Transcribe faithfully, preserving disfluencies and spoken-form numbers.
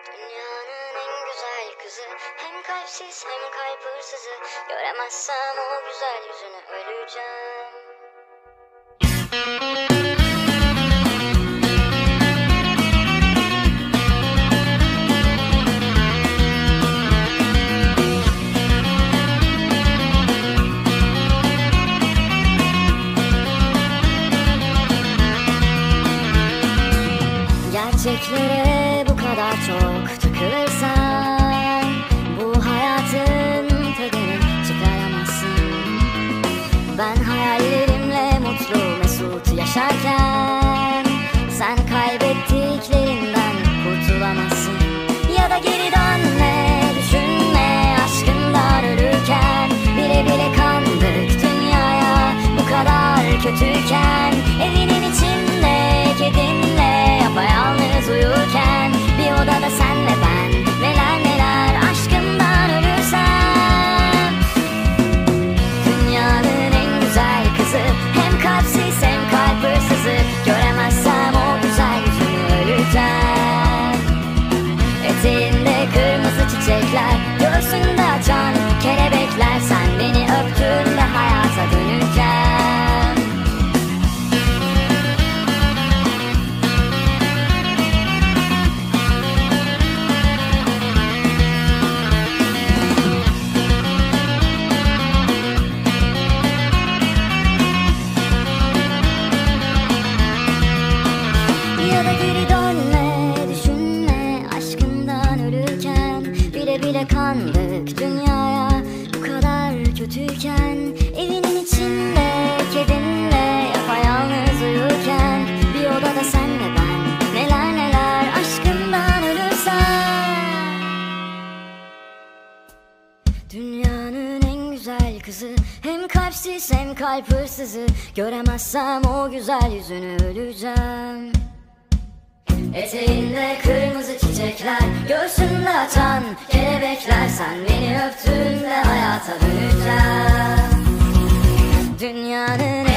Dünyanın en güzel kızı, hem kalpsiz hem kalp hırsızı. Göremezsem o güzel yüzünü öleceğim. Gerçeklere bu kadar çok takılırsan bu hayatın tadını çıkaramazsın. Ben hayallerimle mutlu mesut yaşarken sen kaybettiklerinden kurtulamazsın. Ya da geri dönme, düşünme, aşkından ölürken bile bile kandık dünyaya. Bu kadar kötüyken evinin içinde kedinle yapayalnız uyurken bir odada senle ben neler neler aşkından ölürsem. Dünyanın en güzel kızı, hem kalpsiz hem kalp hırsızı. Göremezsem o güzel yüzünü öleceğim. Eteğinde kırmızı çiçekler, göğsünde açan kelebekler. Sen beni öptüğünde hayata döneceğim. Ya da geri dönme, düşünme, aşkından ölürken bile bile kandık dünyaya. Bu kadar kötüyken evinin içinde kedinle yapayalnız uyurken bir odada senle ben neler neler aşkından ölürsem. Dünyanın en güzel kızı, hem kalpsiz hem kalp hırsızı. Göremezsem o güzel yüzünü öleceğim. Eteğinde kırmızı çiçekler, göğsünde açan kelebekler. Sen beni öptüğünde hayata döneceğim. Dünyanın